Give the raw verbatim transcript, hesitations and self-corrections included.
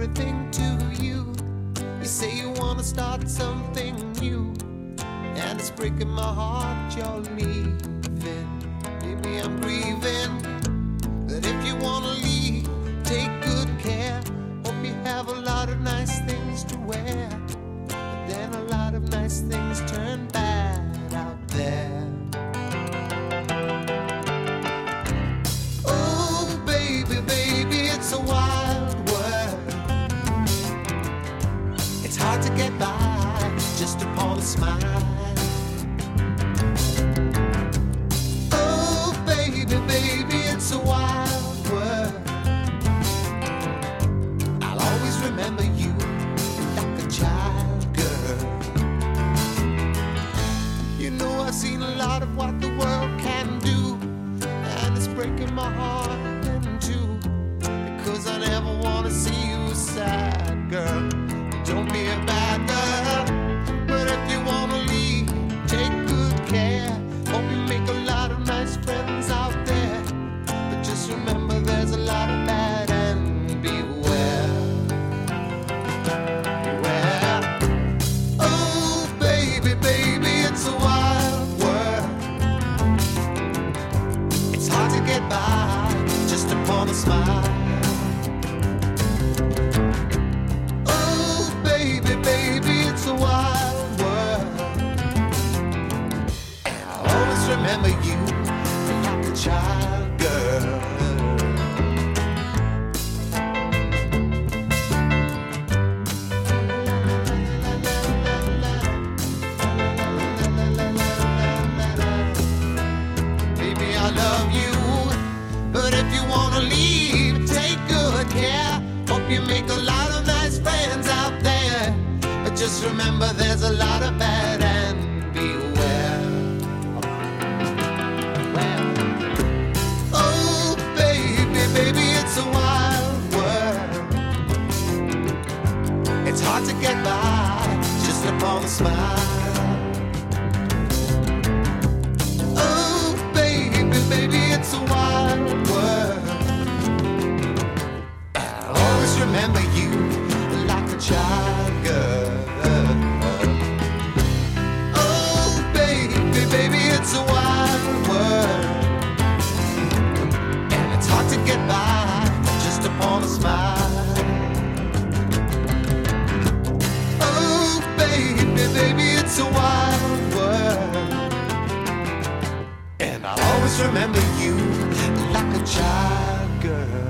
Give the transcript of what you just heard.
everything to you. You say you wanna start something new, and it's breaking my heart you're leaving. Maybe I'm grieving, but if you wanna leave, take good care. Hope you have a lot of nice things to wear, but then a lot of nice things turn bad out there. Oh baby, baby, it's a wild world. It's hard to get by just upon a smile. Oh baby, baby, it's a wild world. I'll always remember you like a child girl. You know I've seen a lot of what the world can do, and it's breaking my heart in two, because I never wanna see you sad, girl. Don't be a bad girl, but if you wanna leave, take good care. Hope you make a lot of nice friends out there, but just remember there's a lot of bad, and beware. Beware. Oh baby, baby, it's a wild world. It's hard to get by just upon a smile. Oh baby, baby, it's a wild world, and I'll always remember you like a child girl. Baby, I love you, but if you wanna leave, take good care. Hope you make a lot of nice friends out there, but just remember there's a lot of bad, and beware. Well, oh baby, baby, it's a wild world. It's hard to get by just upon a smile. Oh baby, baby, it's a wild world. I'll always remember you like a child girl. Oh baby, baby, it's a wild world, and it's hard to get by just upon a smile. Oh baby, baby, it's a wild world, and I'll always remember you like a child girl.